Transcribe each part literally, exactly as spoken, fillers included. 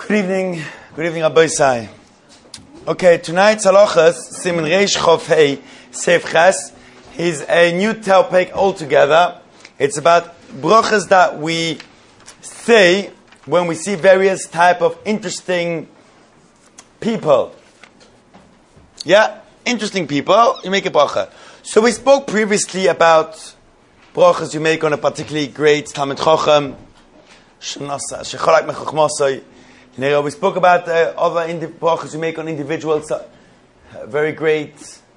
Good evening, good evening, Rabbi Sai. Okay, tonight's halachas, Siman Reish Chof Hei Seif Ches, is a new topic altogether. It's about brachas that we say when we see various type of interesting people. Yeah, interesting people, you make a bracha. So we spoke previously about brachas you make on a particularly great Talmid Chacham, Shechalak Mechachmasai. You know, we spoke about uh, other indi- brachas you make on individuals, uh, very great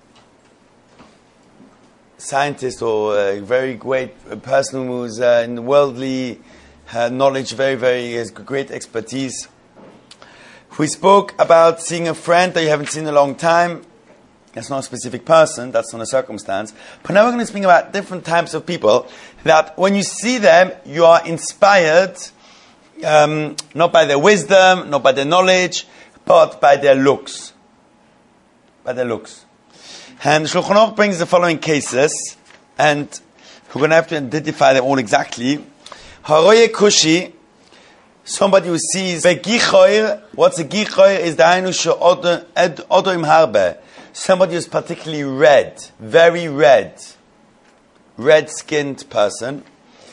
scientist or a very great person who's uh, in worldly uh, knowledge, very, very has great expertise. We spoke about seeing a friend that you haven't seen in a long time. That's not a specific person, that's not a circumstance. But now we're going to speak about different types of people that when you see them, you are inspired. Um, not by their wisdom, not by their knowledge, but by their looks. By their looks. And Shulchan Aruch brings the following cases, and we're going to have to identify them all exactly. Haroye Kushi, somebody who sees Begichoir. What's a gichoir? Is the Ainu She'odo Im Harbe. Somebody who's particularly red, very red, red-skinned person.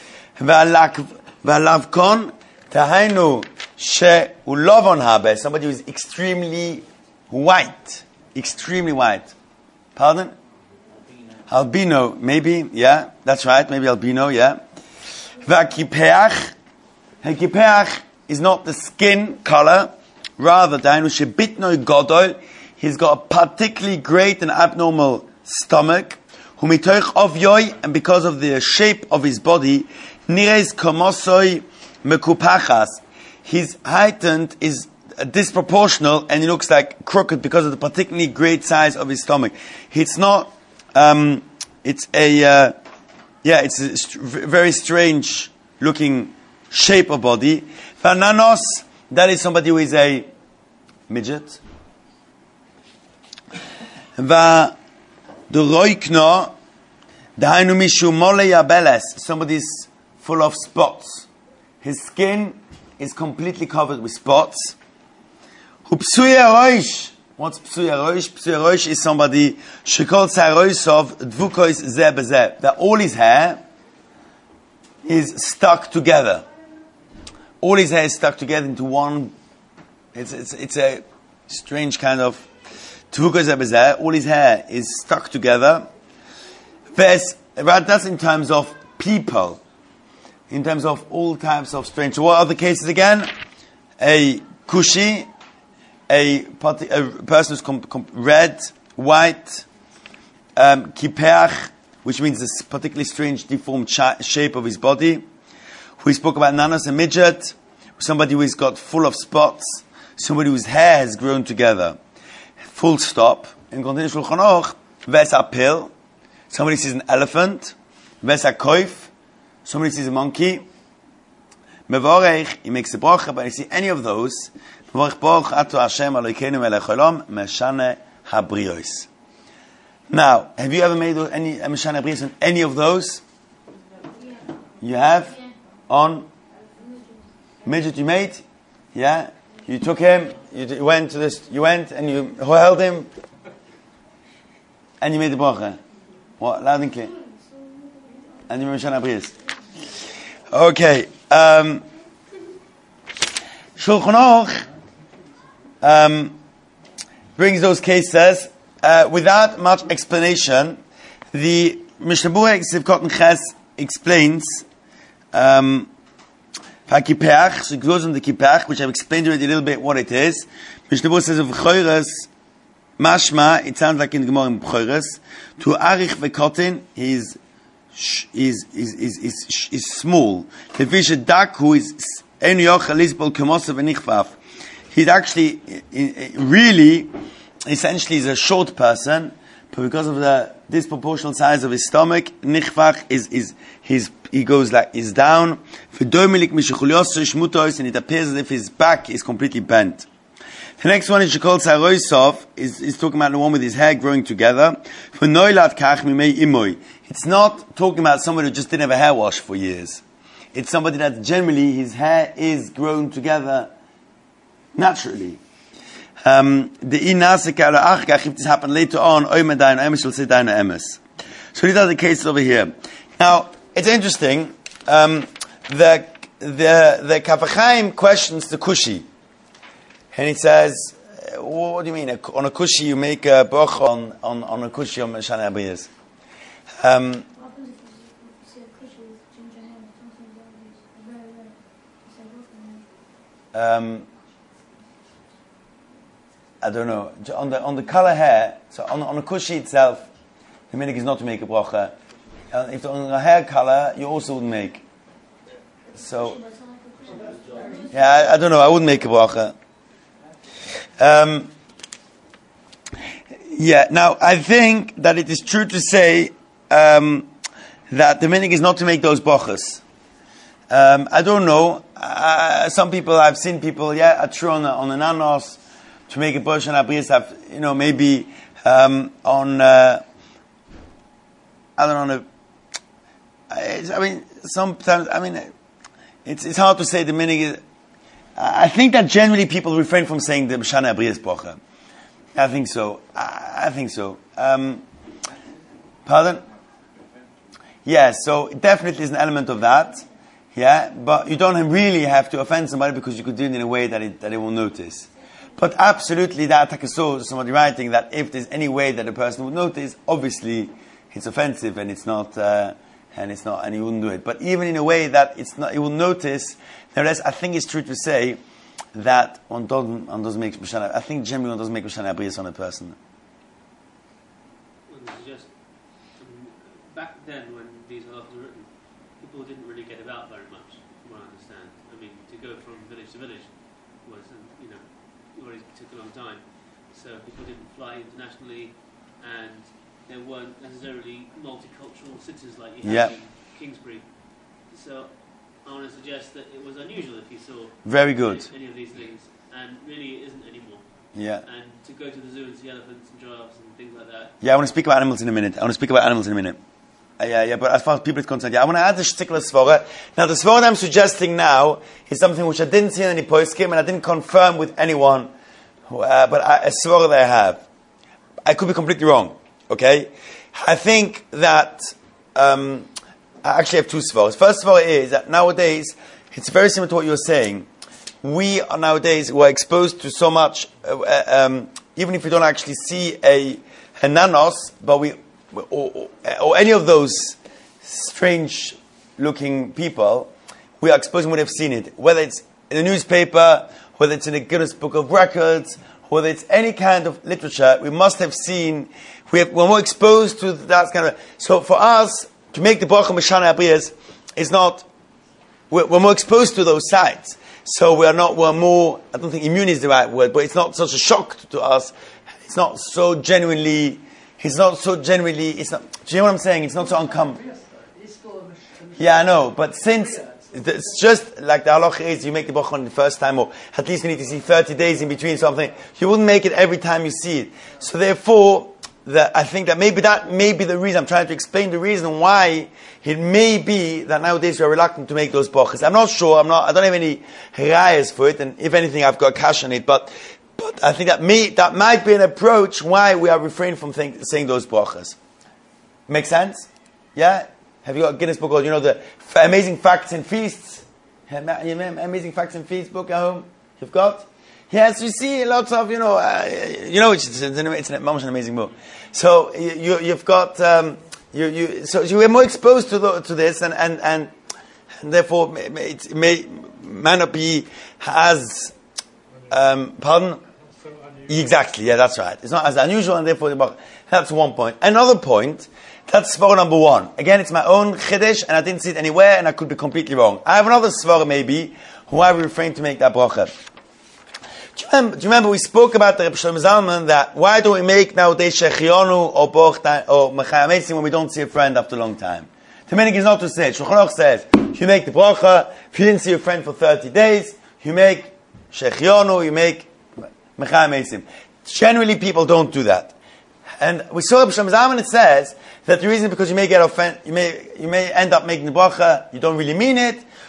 Ve'alavkon. Tahainu she'ulovon habe, somebody who is extremely white, extremely white. Pardon? Albino. Albino, maybe, yeah, that's right, maybe albino, yeah. V'kipeach, kipeach is not the skin color, rather tahainu she'bitnoi godol, he's got a particularly great and abnormal stomach. Humitoich ovyoi, and because of the shape of his body, nires komosoi Mekupachas, his heightened is disproportional and he looks like crooked because of the particularly great size of his stomach. It's not, um, it's a, uh, yeah, it's a st- very strange looking shape of body. Fananos, that is somebody who is a midget. Va Duroikno, Dahainu Mishu Mole Yabeles, somebody is full of spots. His skin is completely covered with spots. Psuya roish. What's psuya roish? Psuya roish is somebody shekol tzayroisov dvukois zeh bezeh. That all his hair is stuck together. All his hair is stuck together into one. It's it's it's a strange kind of dvukois zeh bezeh. All his hair is stuck together. That's in terms of people. In terms of all types of strange. So what are the cases again? A kushi, a, party, a person who's com, com, red, white, um, kipeach, which means this particularly strange deformed cha- shape of his body. We spoke about nanos, a midget, somebody who's got full of spots, somebody whose hair has grown together. Full stop. In continuous Shulchan Aruch, ves a pill, somebody sees an elephant, ves a koif, somebody sees a monkey. Mevorech, he makes a bracha, but I see any of those. Mevorech boch atu Hashem Elokeinu melech haolam meshane habriyos. Now, have you ever made any meshane habriyos on any of those? Yeah. You have? Yeah. On midget you made? Yeah. You took him. You went to this. You went and you held him, and you made the bracha. What? Loud and clear. And you made meshane habriyos. Okay. Um, Shulchan Aruch um, brings those cases uh, without much explanation. The Mishnah Berurah Sivkot Ches explains um, Kipeach. So it goes on the Kipeach, which I've explained already a little bit what it is. Mishnah Berurah says of B'choros Mashma. It sounds like in the Gemara in B'choros. To Arich Vekotin, he's Is is is is is small. The fish a duck who is he's actually really essentially is a short person, but because of the disproportional size of his stomach, nichvach is is his he goes like is down. And it appears as if his back is completely bent. The next one is Shekol Tzaroisov, is is talking about the one with his hair growing together. For Noilat Kach Mimei Imoy. It's not talking about somebody who just didn't have a hair wash for years. It's somebody that generally his hair is grown together naturally. Um, the inasika achkach, if this happened later on, oimer dainu emes will say dainu emes. So these are the cases over here. Now, it's interesting. Um, the the the Kaf HaChaim questions the Kushi, and he says, "What do you mean on a Kushi you make a bracha on on on a Kushi on Shana Abriyas?" Um, um, I don't know. On the on the color hair, so on on a Kushi itself, the minhag is not to make a bracha. Uh, if on the hair color, you also wouldn't make. So, yeah, I, I don't know. I wouldn't make a bracha. Um, yeah. Now, I think that it is true to say um, that the minhag is not to make those brachas. Um, I don't know. Uh, some people, I've seen people, yeah, are true on, on an anos to make a bracha on abriyas. Have you know maybe um, on uh, I don't know. I mean, sometimes, I mean, it's it's hard to say the minhag. I think that generally people refrain from saying the Shana Abriyas bracha. I think so. I, I think so. Um, pardon? Yeah, so it definitely is an element of that. Yeah, but you don't really have to offend somebody because you could do it in a way that it, that they will notice. But absolutely, that I saw somebody writing that if there's any way that a person would notice, obviously it's offensive and it's not. Uh, And it's not, and he wouldn't do it. But even in a way that it's not, he will notice. Nevertheless, I think it's true to say that one doesn't, one doesn't make Mishana. I think generally one doesn't make Mishana Abriyas on a person. Well, it's just um, back then when these halachas were written, people didn't really get about very much, from what I understand. I mean, to go from village to village was, you know, it already took a long time. So people didn't fly internationally, and there weren't necessarily multicultural cities like you have yep. in Kingsbury. So I want to suggest that it was unusual if you saw very good any, any of these things, and really it isn't anymore. Yeah. And to go to the zoo and see elephants and giraffes and things like that. Yeah, I want to speak about animals in a minute. I want to speak about animals in a minute. Uh, yeah, yeah, but as far as people are concerned, yeah, I want to add this particular svara. Now, the svara I'm suggesting now is something which I didn't see in any poskim, and I didn't confirm with anyone, uh, but I, a svara that I have. I could be completely wrong. Okay, I think that um, I actually have two svaras. First svara is that nowadays it's very similar to what you're saying. We are nowadays we're exposed to so much, uh, um, even if we don't actually see a, a nanos, but we or, or, or any of those strange-looking people, we are exposed and we have seen it. Whether it's in the newspaper, whether it's in the Guinness Book of Records, whether it's any kind of literature, we must have seen. We have, we're more exposed to that kind of. So for us to make the bracha Mishana Abriyas is not. We're, we're more exposed to those sites, so we are not. We're more. I don't think immune is the right word, but it's not such a shock to us. It's not so genuinely. It's not so genuinely. It's not. Do you know what I'm saying? It's not so uncommon. Yeah, I know, but since. It's just like the halacha is, you make the bracha on the first time, or at least you need to see thirty days in between something. You wouldn't make it every time you see it. So therefore, the, I think that maybe that may be the reason. I'm trying to explain the reason why it may be that nowadays we are reluctant to make those brachas. I'm not sure. I'm not. I don't have any rayas for it, and if anything, I've got a cash on it. But, but I think that may that might be an approach why we are refraining from think, saying those brachas. Make sense? Yeah. Have you got a Guinness Book of, you know, the f- amazing facts and feasts? Amazing facts and feasts book at home? You've got? Yes, you see lots of, you know, uh, you know, it's, it's, an, it's an, an amazing book. So you, you've got, um, you, you, so you were more exposed to the, to this, and, and, and, and therefore it may, may not be as, um, pardon? Exactly, yeah, that's right. It's not as unusual, and therefore that's one point. Another point. That's svara number one. Again, it's my own chiddush, and I didn't see it anywhere, and I could be completely wrong. I have another svara maybe, why we refrain to make that bracha. Do you remember, do you remember we spoke about the Reb Shlomo Zalman, that why don't we make nowadays shechionu or boch or mechayim eisim when we don't see a friend after a long time? The minhag is not to say it. Shulchan Aruch says, you make the bracha, if you didn't see your friend for thirty days, you make shechionu, you make mechayim eisim. Generally, people don't do that. And we saw Reb Shlomo Zalman, it says, that the reason is because you may get offended, you may, you may end up making the bracha, you don't really mean it,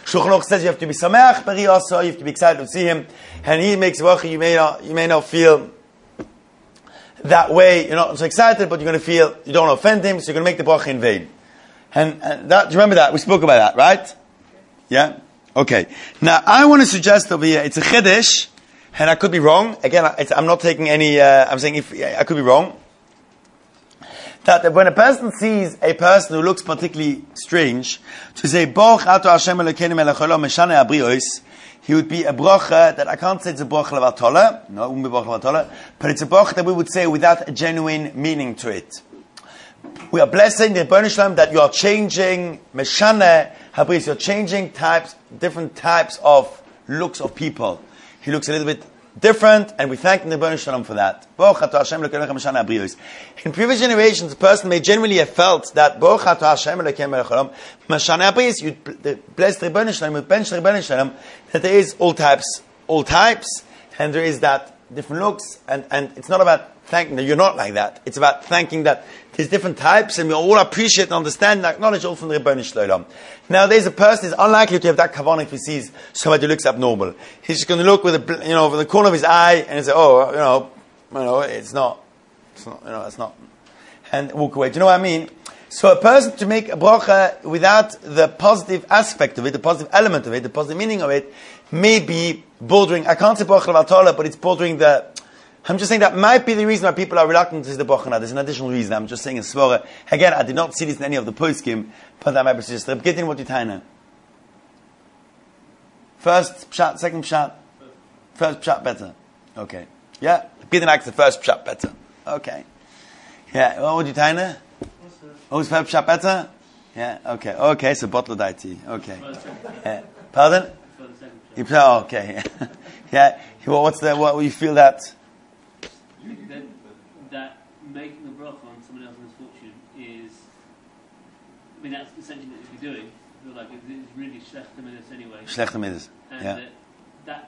Shulchan Aruch says you have to be sameach b'ri also, you have to be excited to see him, and he makes bracha. You may not, you may not feel that way. You're not so excited, but you're going to feel you don't want to offend him, so you're going to make the bracha in vain. And, and that, do you remember that? We spoke about that, right? Yeah? Okay. Now, I want to suggest over here, it's a chiddush, and I could be wrong. Again, it's, I'm not taking any, uh, I'm saying if, I could be wrong. That when a person sees a person who looks particularly strange, to say, Boch ato Hashem Elokeinu melech haolam meshane habrios, he would be a bracha that I can't say it's a bracha levatala, no, it wouldn't be bracha levatala, but it's a bracha that we would say without a genuine meaning to it. We are blessing the Rebbeinu Shalom that you are changing meshane habrios, you're changing types, different types of looks of people. He looks a little bit different, and we thank the Rebbeinu Shalom for that. In previous generations, a person may generally have felt that you bless the Rebbeinu Shalom, bench the Rebbeinu Shalom, that there is all types, all types, and there is that different looks, and, and it's not about thanking that you're not like that. It's about thanking that there's different types, and we all appreciate and understand and acknowledge all from the Rebbeinu Shalom. Now, there's a person who's unlikely to have that kavanah if he sees somebody who looks abnormal. He's just going to look with a, you know, over the corner of his eye and say, "Oh, you know, you know, it's not, it's not, you know, it's not," and walk away. Do you know what I mean? So, a person to make a bracha without the positive aspect of it, the positive element of it, the positive meaning of it, may be bordering. I can't say bracha levatala, but it's bordering the. I'm just saying that might be the reason why people are reluctant to see the bracha now. There's an additional reason. I'm just saying a svara. Again, I did not see this in any of the poskim, but that might be suggested. Get in what you tie now. First pshat, second pshat. First pshat better. Okay. Yeah? Get in the first pshat better. Okay. Yeah. What would you tie now? Who's first pshat better? Yeah. Okay. Okay. So bottle daiti. Okay. Yeah. Pardon? You play. Oh, okay. Yeah. Well, what's the? What you feel that? That, that making a bracha on someone else's misfortune is, I mean, that's essentially what you're doing. I feel like it's, it's really schlechte midas anyway. Schlechte midas. And yeah. that, that,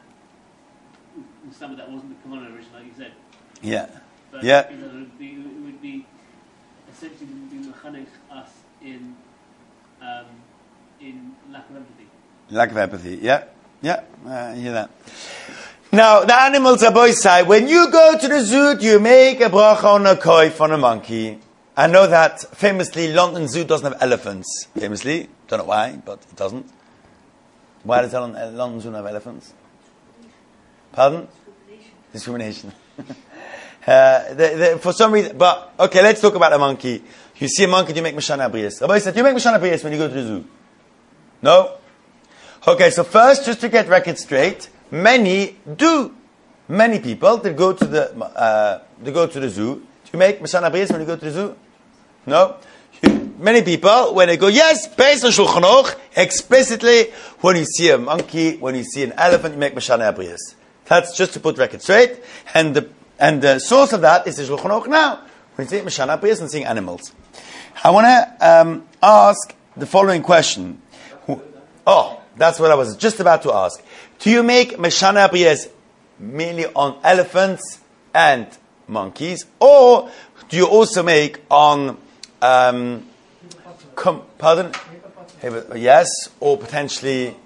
some of that wasn't the kavanah originally, like you said. Yeah. But yeah. It would be, it would be essentially be mechanech us in, um, in lack of empathy. Lack of empathy. Yeah. Yeah. Uh, I hear that. Now, the animals are both side. When you go to the zoo, you make a bracha on a koi on a monkey. I know that famously London Zoo doesn't have elephants. Famously. Don't know why, but it doesn't. Why does London Zoo not have elephants? Pardon? Discrimination. uh, the, the, for some reason, but, okay, let's talk about a monkey. You see a monkey, you make Mashana Abriyas. Rabbi said, you make Mashana Abriyas when you go to the zoo. No? Okay, so first, just to get record straight, many do. Many people that go to the uh, they go to the zoo. Do you make Mashana Abriyas when you go to the zoo? No. You, many people when they go, yes, based on Shulchan Aruch, explicitly when you see a monkey, when you see an elephant, you make Mashana Abriyas. That's just to put record straight. And the and the source of that is the Shulchan Aruch now. When you see Mashana Abriyas and seeing animals, I want to um, ask the following question. Oh, that's what I was just about to ask. Do you make Mashana Abriyas merely on elephants and monkeys, or do you also make on, um, com- pardon? Yes, or potentially,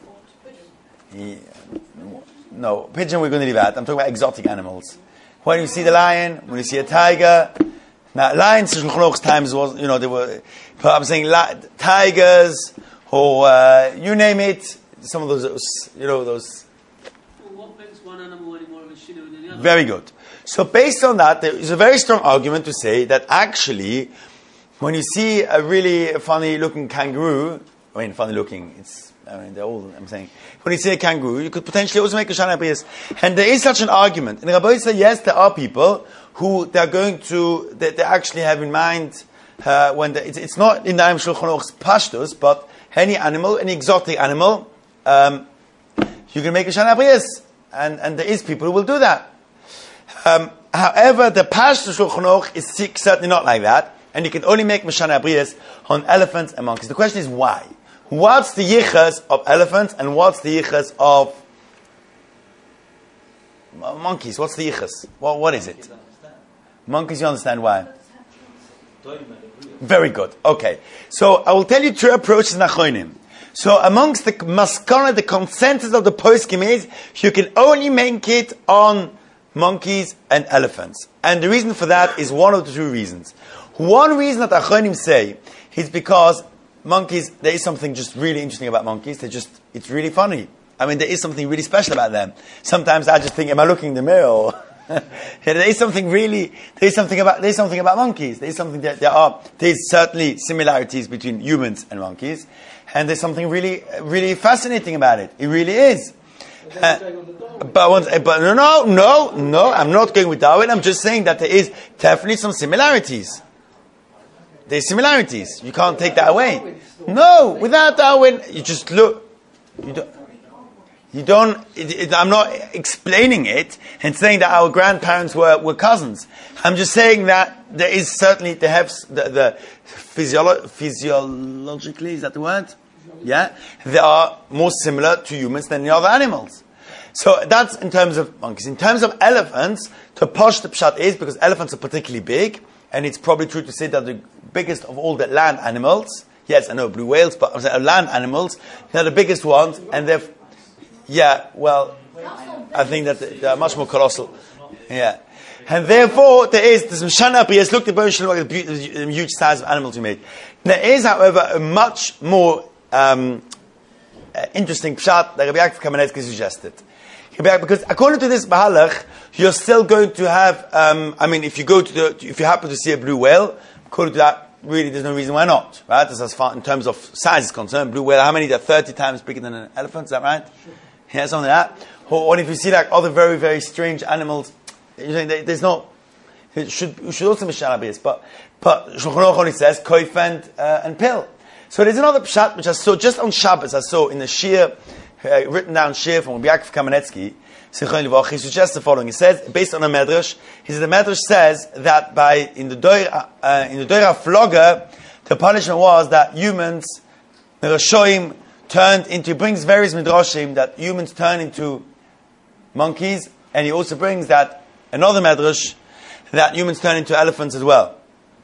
yeah, no, pigeon we're going to leave out. I'm talking about exotic animals. When you see the lion, when you see a tiger, now lions in Shulchan Aruch's times was, you know, they were, but I'm saying li- tigers, or uh, you name it, some of those, you know, those. Well, what makes one animal any more of a shinu than the other? Very good. So based on that, there is a very strong argument to say that actually, when you see a really funny looking kangaroo, I mean, funny looking, it's, I mean, they're all, I'm saying, when you see a kangaroo, you could potentially also make a Mashana Abriyas. And there is such an argument. And Rabbi said, yes, there are people who they're going to, they, they actually have in mind, uh, when they, it's, it's not in the Ayim Shulchan Aruch's pashtus, but any animal, any exotic animal, um, you can make a Mashana Abriyas. And, and there is people who will do that. Um, however, the pashtus Shulchan Aruch is certainly not like that. And you can only make Mashana Abriyas on elephants and monkeys. The question is why? What's the yichas of elephants and what's the yichas of monkeys? What's the yichas? What, what is it? Monkeys, you understand why? Very good. Okay. So I will tell you two approaches in Achronim. So amongst the maskana, the consensus of the poskim is you can only make it on monkeys and elephants. And the reason for that is one of the two reasons. One reason that Achronim say is because monkeys, there is something just really interesting about monkeys. They just, it's really funny. I mean, there is something really special about them. Sometimes I just think, am I looking in the mirror? there is something really, there is something about, there is something about monkeys. There is something that there are, there is certainly similarities between humans and monkeys. And there's something really, really fascinating about it. It really is. Uh, but, once, but no, no, no, no, I'm not going with Darwin. I'm just saying that there is definitely some similarities. There's similarities. You can't take that away. No, without Darwin, you just look. You don't. You don't it, it, I'm not explaining it and saying that our grandparents were, were cousins. I'm just saying that there is certainly, they have the, the physiolo- physiologically, is that the word? Yeah? They are more similar to humans than the other animals. So that's in terms of monkeys. In terms of elephants, to posh the pshat is because elephants are particularly big, and it's probably true to say that the biggest of all the land animals, yes, I know blue whales, but land animals, they're the biggest ones, and they're Yeah, well, I think that they are much more colossal. Yeah. And therefore, there is, this Mishana Abriyas, look, the the huge size of animals we made. There is, however, a much more um, uh, interesting pshat that Rabbi Yaakov Kamenetsky suggested. Because according to this Mahalach, you're still going to have, um, I mean, if you go to the, if you happen to see a blue whale, according to that, really, there's no reason why not, right? This as far in terms of size is concerned. Blue whale, how many? They're thirty times bigger than an elephant. Is that right? Sure. Yeah, something like that. Or, or if you see like other very, very strange animals, you know, there's no. It should it should also be shalabis, but but Shulchan Aruch only says koif and uh, and pill. So there's another pshat which I saw just on Shabbos. I saw in the shir, uh, written down shir from Rabbi Yaakov Kamenetsky. He suggests the following. He says, based on a medrash, he says the medrash says that by in the doira uh, in the doira flogger, the punishment was that humans, the Rashoim, turned into, brings various midrashim that humans turn into monkeys, and he also brings that another medrash that humans turn into elephants as well.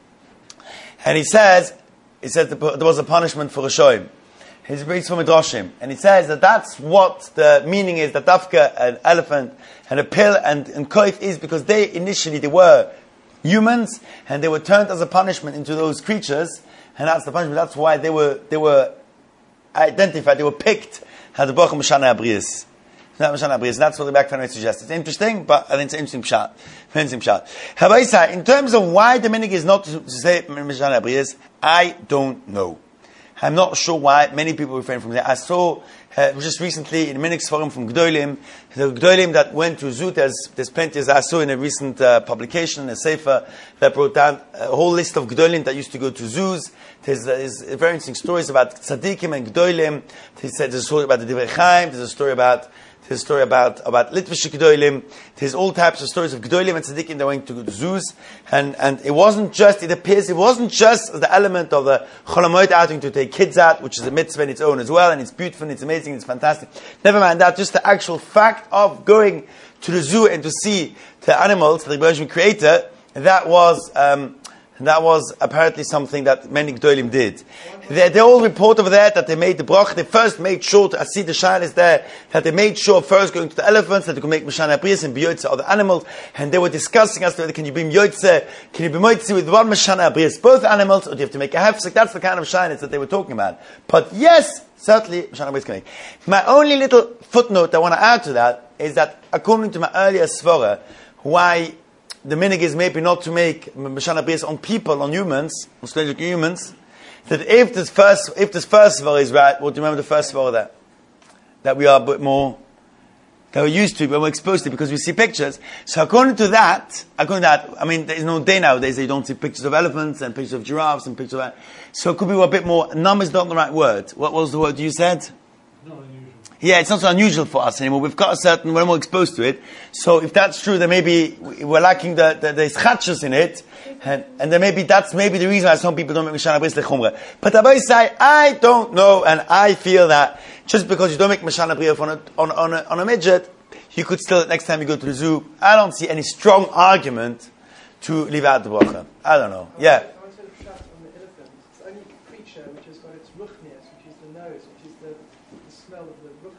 And he says, he says that there was a punishment for Rashoim. He brings from midrashim, and he says that that's what the meaning is, that dafka, an elephant, and a pill, and, and koif is because they initially they were humans, and they were turned as a punishment into those creatures, and that's the punishment. That's why they were they were identified, they were picked as the Bochum Mishana Abriyas. Not Mishana Abriyas. That's what the back family suggests. It's interesting, but I think it's an interesting pshat. Interesting pshat. Habaisa, in terms of why the minig is not to, to say Mishana Abriyas, I don't know. I'm not sure why many people refrain from that. I saw uh, just recently in the Minix Forum from Gdolim, the Gdolim that went to Zoo, there's, there's plenty, as I saw in a recent uh, publication, a sefer that brought down a whole list of Gdolim that used to go to zoos. There's, there's very interesting stories about Tzadikim and Gdolim. There's a story about the Divrei Chaim. There's a story about There's a story about, about Litvish Gdolim. There's all types of stories of Gdolim and Tzadikim that went to zoos. And, and it wasn't just, it appears, it wasn't just the element of the Cholamoid outing to take kids out, which is a mitzvah in its own as well, and it's beautiful, and it's amazing, it's fantastic. Never mind that, just the actual fact of going to the zoo and to see the animals that the Rebbe created, that was, um, that was apparently something that many Gdolim did. They, they all report over there that they made the brach. They first made sure, to, I see the shine is there, that they made sure first going to the elephants, that they could make Mishana Abriyas and B'yotze other animals. And they were discussing as to whether can you be B'yotze, can you be Moitzi with one Mishana Abriyas, both animals, or do you have to make a hefsek? That's the kind of shyness that they were talking about. But yes, certainly Mishana Abriyas can make. My only little footnote I want to add to that is that according to my earlier svara, why the minig is maybe not to make Mishana Abriyas on people, on humans, on strange humans, that if this first, if this first svara is right, well, do you remember the first svara there? That we are a bit more, that we're used to, but we're exposed to because we see pictures. So according to that, according to that, I mean, there's no day nowadays that you don't see pictures of elephants and pictures of giraffes and pictures of that. So it could be a bit more, numb is not the right word. What was the word you said? Not unusual. Yeah, it's not so unusual for us anymore. We've got a certain, we're more exposed to it. So if that's true, then maybe we're lacking the, the, the chachos in it. And, and then maybe that's maybe the reason why some people don't make Mishana Abriyas lechumra. But Abai say, I don't know, and I feel that just because you don't make Mishana Abriyas on a, on, on, a, on a midget, you could still, next time you go to the zoo, I don't see any strong argument to leave out the bracha. I don't know. Yeah. I want to shut on the elephant. It's the only creature which has got its ruchnias, which is the nose, which is the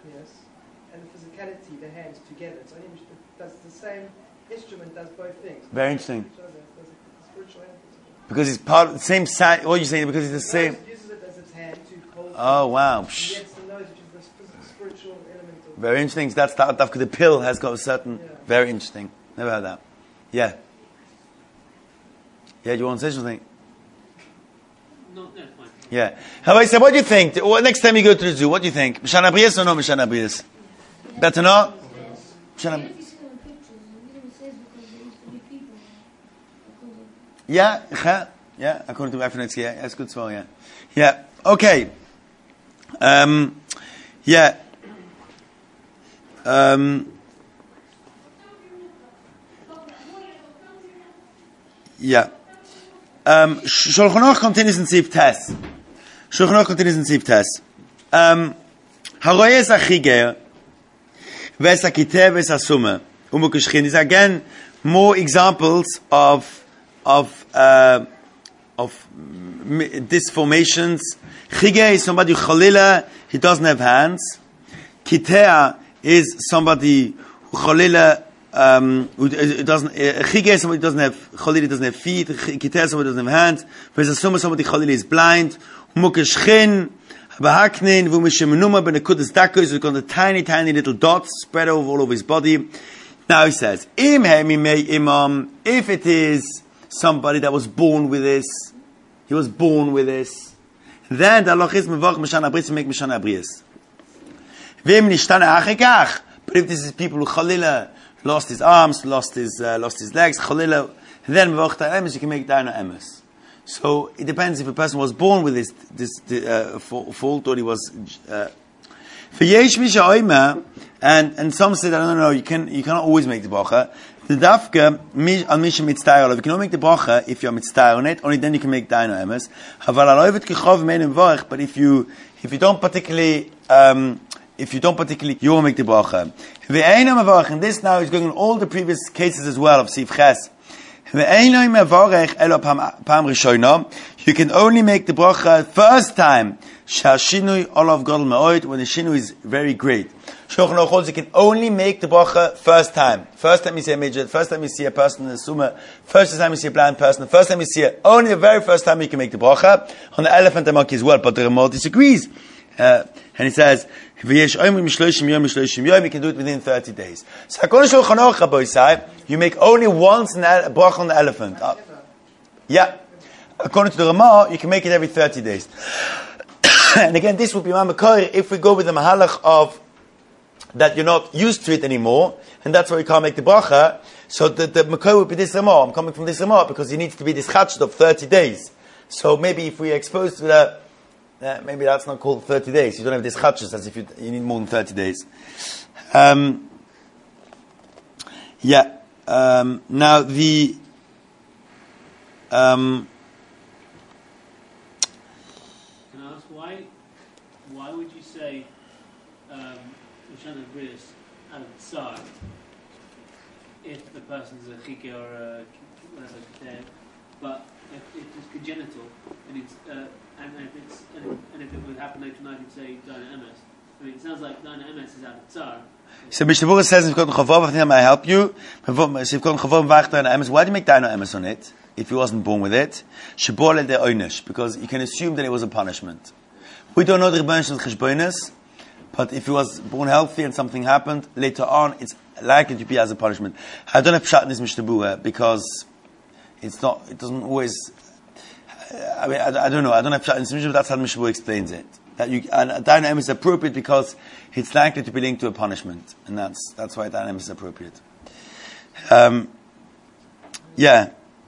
Yes. And the physicality, the hands together. It's only which does the same instrument does both things. Very interesting. So there's there's a spiritual element. Because it's part of the same side. What are you saying? Because it's the same. It uses it as its hand to hold. Oh wow! And yet it's the nose, which is the sp- spiritual element. Of Very interesting. So that's that. Because the pill has got a certain. Yeah. Very interesting. Never heard that. Yeah. Yeah. Do you want to say something? No, no, fine. Yeah. How I say, what do you think? What, next time you go to the zoo, what do you think? Mishana Brias or no Mishana Brias? Better not? Mishana. Yeah, yeah, yeah. According to reference, yeah, that's good as well. Yeah, yeah. Okay. Um, yeah. Um, yeah. Um, Shulchan Aruch continues in Sif Tes. Shulchan Aruch continues in Sif Tes. Um, Haroyes achiger, ves akitev, ves asuma, umukishchin. These are again more examples of of uh, of disformations. Chiger is somebody chalila, he doesn't have hands. Kitea is somebody who chalila. Um, who doesn't, Chige, somebody doesn't have, Chalili doesn't have feet, Kitea, somebody doesn't have hands, whereas somebody, Chalili is blind, Mukashchin, Bahaknin, Vumishimunuma, Benekudas Dakos, we've got the tiny, tiny little dots spread over all over his body. Now he says, Im Hemimei Imam, if it is somebody that was born with this, he was born with this, then the Allah is Mevach Mishana Bris, make Mishana Bris. Vim Nishtana Achikach, but if this is people who Chalila, lost his arms, lost his uh, lost his legs, chalila, then v'vochta emes, you can make daina emes. So it depends if a person was born with this this uh, fault or he was. For yesh misha oima, and and some say that no, no, no, you can you cannot always make the bracha. The dafka al misha mitztayr, you can only make the bracha if you're mitztayr on it. Only then you can make daina emes. Haval alovet kichov menim varich, but if you if you don't particularly um, If you don't particularly, you will make the bracha. And this now is going on all the previous cases as well of Sif Ches. You can only make the bracha first time when the shinu is very great. Shulchan Aruch holds you can only make the bracha first time. First time you see a midget, first time you see a person in a summa, first time you see a blind person, first time you see it, only the very first time you can make the bracha. On the elephant and monkey as well, but the Ramah disagrees. Uh, and he says, you can do it within thirty days. So according to Shulchan Aruch, you make only once a bracha on the elephant. Uh, yeah. According to the Ramah, you can make it every thirty days. And again, this would be my makor if we go with the mahalach of that you're not used to it anymore, and that's why you can't make the bracha. So the, the makor would be this Ramah. I'm coming from this Ramah because it needs to be this chachd of thirty days. So maybe if we are exposed to the Uh, maybe that's not called thirty days. You don't have this chachas as if you, you need more than thirty days. Um, yeah. Um, now the um, Can I ask why? Why would you say Mishana Bris out of Tsar if the person's a chike or a whatever, but if it is congenital and it's uh, and if it's and if, and if it would happen later tonight, you'd say Dina Emes. I mean, it sounds like Dina Emes is out of Tsar. So Mishnah Berurah says, "If you've got Chavav, I think I may help you. If you've got Chavav Vach Dina Emes, why do you make Dina Emes on it if he wasn't born with it? Shebor le de oynish, because you can assume that it was a punishment. We don't know the Rebbeinu Shalom Cheshbonis, but if he was born healthy and something happened later on, it's likely to be as a punishment. I don't have pshat in this Mishnah Berurah because it's not. It doesn't always. I mean, I, I don't know. I don't have pshat in this Mishnah, but that's how the Mishnah Berurah explains it. That you and Dina Emes is appropriate because it's likely to be linked to a punishment, and that's that's why Dina Emes is appropriate. Um, yeah.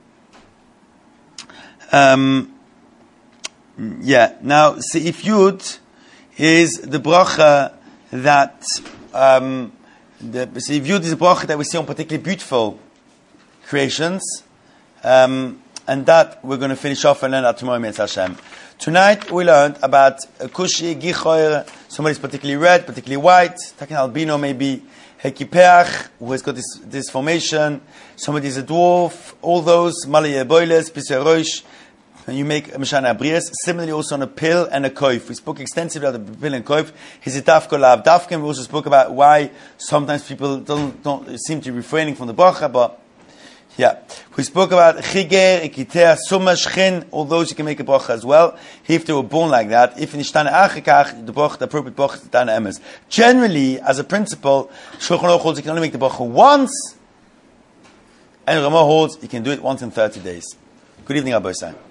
Um, yeah. Now, Seif Yud is the bracha that um, the Seif Yud is a bracha that we see on particularly beautiful creations, um, and that we're going to finish off and learn that tomorrow, Mitzvah Hashem. Tonight we learned about a kushi, gichoyer, somebody's particularly red, particularly white, taking albino maybe, hekipeach, who has got this, this formation, somebody's a dwarf, all those, malaya boiles, pisei rosh, and you make a Mishana Abrias. Similarly, also on a pill and a koif. We spoke extensively about the pill and koif. His dafka lav dafkin. We also spoke about why sometimes people don't don't seem to be refraining from the bracha, but yeah. We spoke about chiger, ikitea, summa, shchin, all those you can make a bracha as well. If they were born like that, if in ishtana achikach, the bracha, the appropriate bracha is tana emes. Generally, as a principle, Shulchan Aruch holds you can only make the bracha once, and Ramah holds you can do it once in thirty days. Good evening, Abba Hussein.